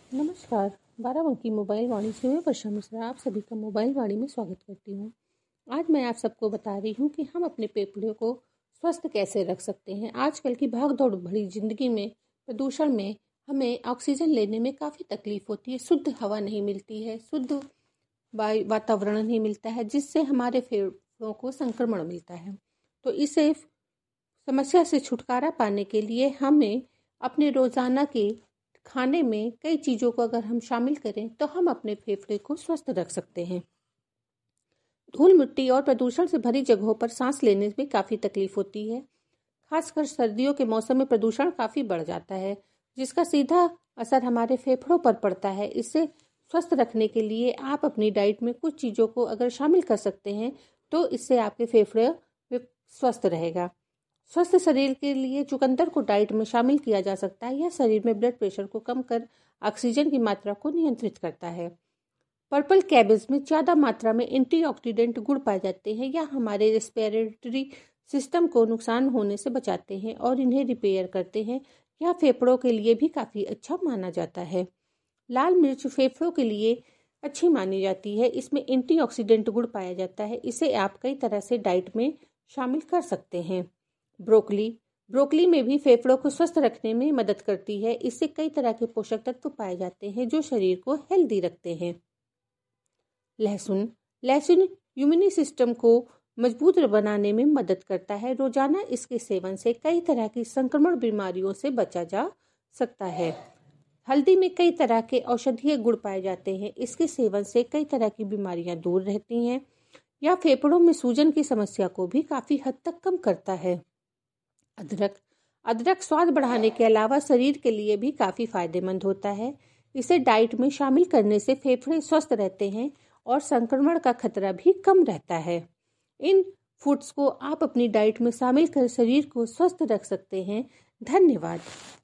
नमस्कार। बाराबंकी मोबाइल वाणी से मैं वर्षा मिश्रा आप सभी का मोबाइल वाणी में स्वागत करती हूँ। आज मैं आप सबको बता रही हूँ कि हम अपने फेफड़ों को स्वस्थ कैसे रख सकते हैं। आजकल की भाग दौड़ भरी जिंदगी में प्रदूषण में हमें ऑक्सीजन लेने में काफ़ी तकलीफ होती है। शुद्ध हवा नहीं मिलती है, शुद्ध वातावरण नहीं मिलता है, जिससे हमारे फेफड़ों को संक्रमण मिलता है। तो इसे समस्या से छुटकारा पाने के लिए हमें अपने रोजाना के खाने में कई चीज़ों को अगर हम शामिल करें तो हम अपने फेफड़े को स्वस्थ रख सकते हैं। धूल मिट्टी और प्रदूषण से भरी जगहों पर सांस लेने में काफ़ी तकलीफ होती है। खासकर सर्दियों के मौसम में प्रदूषण काफ़ी बढ़ जाता है, जिसका सीधा असर हमारे फेफड़ों पर पड़ता है। इससे स्वस्थ रखने के लिए आप अपनी डाइट में कुछ चीज़ों को अगर शामिल कर सकते हैं तो इससे आपके फेफड़े स्वस्थ रहेगा। स्वस्थ शरीर के लिए चुकंदर को डाइट में शामिल किया जा सकता है। यह शरीर में ब्लड प्रेशर को कम कर ऑक्सीजन की मात्रा को नियंत्रित करता है। पर्पल कैबेज में ज़्यादा मात्रा में एंटीऑक्सीडेंट गुण पाए जाते हैं। यह हमारे रेस्पिरेटरी सिस्टम को नुकसान होने से बचाते हैं और इन्हें रिपेयर करते हैं। यह फेफड़ों के लिए भी काफ़ी अच्छा माना जाता है। लाल मिर्च फेफड़ों के लिए अच्छी मानी जाती है। इसमें एंटीऑक्सीडेंट गुण पाया जाता है। इसे आप कई तरह से डाइट में शामिल कर सकते हैं। ब्रोकली में भी फेफड़ों को स्वस्थ रखने में मदद करती है। इससे कई तरह के पोषक तत्व पाए जाते हैं जो शरीर को हेल्दी रखते हैं। लहसुन इम्यूनी सिस्टम को मजबूत बनाने में मदद करता है। रोजाना इसके सेवन से कई तरह की संक्रमण बीमारियों से बचा जा सकता है। हल्दी में कई तरह के औषधीय गुण पाए जाते हैं। इसके सेवन से कई तरह की बीमारियां दूर रहती हैं। यह फेफड़ों में सूजन की समस्या को भी काफी हद तक कम करता है। अदरक स्वाद बढ़ाने के अलावा शरीर के लिए भी काफ़ी फायदेमंद होता है। इसे डाइट में शामिल करने से फेफड़े स्वस्थ रहते हैं और संक्रमण का खतरा भी कम रहता है। इन फूड्स को आप अपनी डाइट में शामिल कर शरीर को स्वस्थ रख सकते हैं। धन्यवाद।